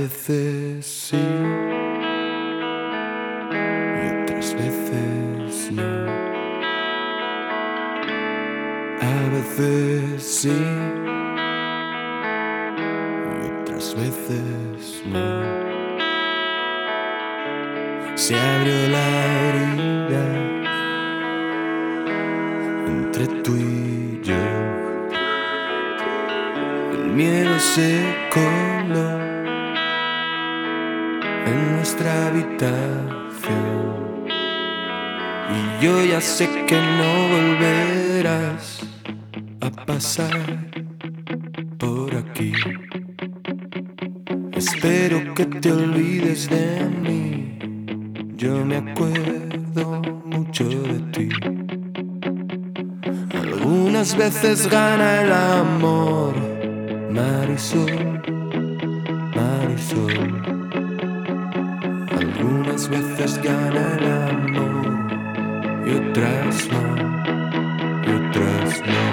veces sí y otras veces no. A veces sí y otras veces no. Se abrió la herida entre tú y yo. El miedo se coló en nuestra habitación. Y yo ya sé que no volverás a pasar por aquí. Espero que te olvides de mí. Yo me acuerdo mucho de ti. Algunas veces gana el amor, Marisol, Marisol. Algunas veces gana el amor y otras no, y otras no.